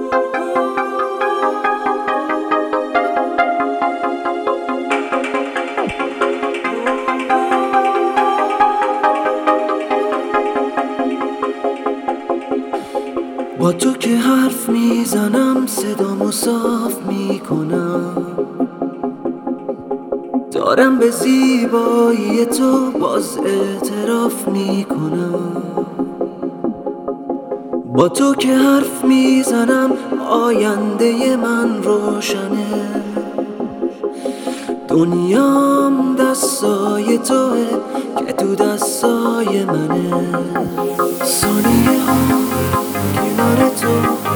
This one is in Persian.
با تو که حرف میزنم صدامو صاف میکنم، دارم به زیبایی تو باز اعتراف میکنم. با تو که حرف میزنم آینده من روشنه، دنیام دستای توه که تو دستای منه. ثانیه ها کنار تو